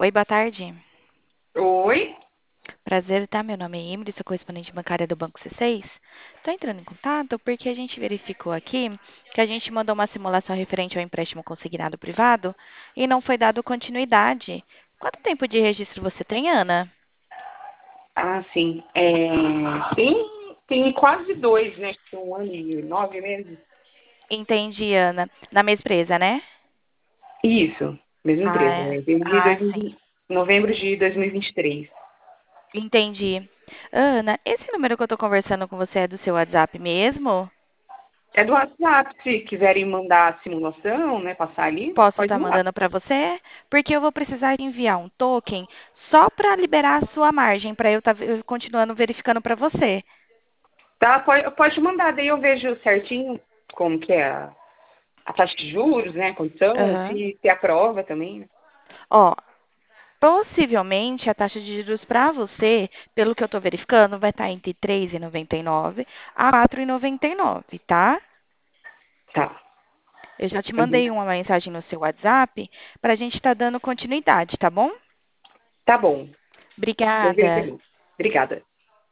Oi, boa tarde. Oi? Prazer, tá? Meu nome é Emily, sou correspondente bancária do Banco C6. Estou entrando em contato porque a gente verificou aqui que a gente mandou uma simulação referente ao empréstimo consignado privado e não foi dado continuidade. Quanto tempo de registro você tem, Ana? Ah, sim. Tem quase dois, né? Um ano e 9 meses. Entendi, Ana. Na mesma empresa, né? Isso, mesma Ah, empresa. é. Desde Ah, sim. novembro de 2023. Entendi. Ana, esse número que eu estou conversando com você é do seu WhatsApp mesmo? É do WhatsApp, se quiserem mandar a simulação, né? Passar ali, Posso pode estar mandar. mandando para você, porque eu vou precisar enviar um token só para liberar a sua margem, para eu estar continuando verificando para você. Tá, pode mandar, daí eu vejo certinho como que é a taxa de juros, né? A condição, Aham. se aprova também, né? Ó, possivelmente a taxa de juros para você, pelo que eu estou verificando, vai estar entre 3,99 a 4,99, tá? Tá. Eu já te Uhum. mandei uma mensagem no seu WhatsApp para a gente estar dando continuidade, tá bom? Tá bom. Vou ver Obrigada. também. Obrigada.